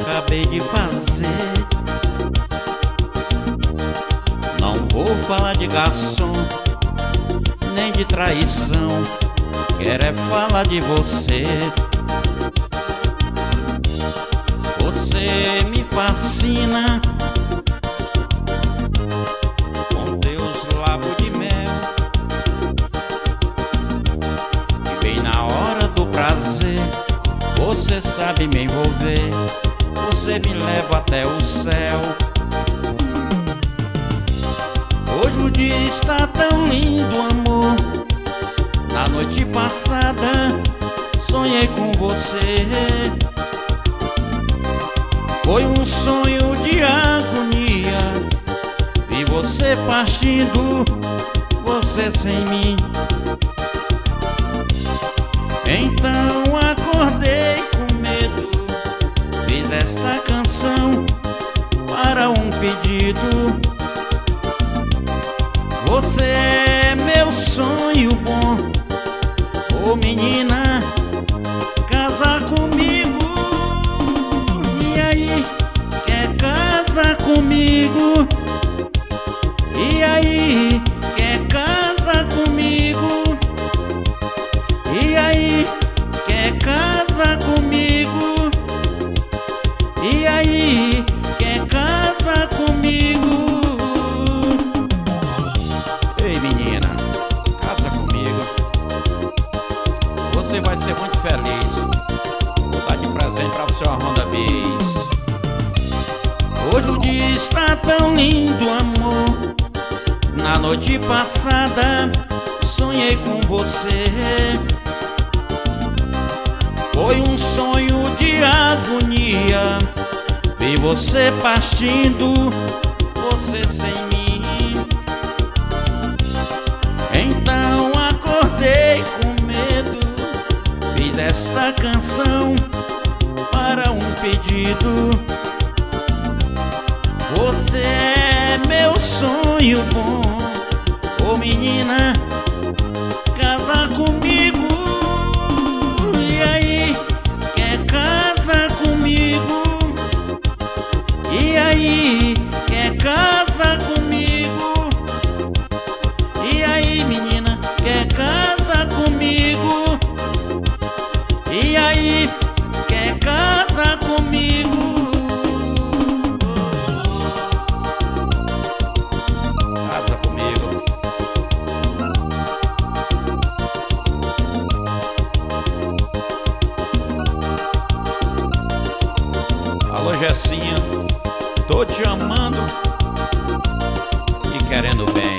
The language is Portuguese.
acabei de fazer. Não vou falar de garçom, nem de traição, quero é falar de você. Você me fascina com teus lábios de mel, e bem na hora do prazer você sabe me envolver, você me leva até o céu. Hoje o dia está tão lindo, amor. Na noite passada sonhei com você. Foi um sonho de agonia, vi você partindo, você sem mim. Então acordei com medo, fiz esta canção para um pedido. Você é meu sonho bom, ô menina, casar comigo. E aí, quer casar comigo? E aí, quer casar comigo? E aí, quer casar comigo? E aí, quer casar comigo? Ei, menina, casa comigo, você vai ser muito feliz. Vou dar de presente pra você uma Honda Bis. Hoje o dia está tão lindo, amor. Na noite passada sonhei com você. Foi um sonho de agonia, vi você partindo, você sem mim. Então acordei com medo, fiz esta canção para um pedido. Você é meu sonho bom, ô menina, casar comigo. E aí, quer casar comigo? E aí, quer casar comigo? E aí, menina, quer casar comigo? E aí, quer casar comigo? Casa comigo. Alô, Jessinha, tô te amando e querendo bem.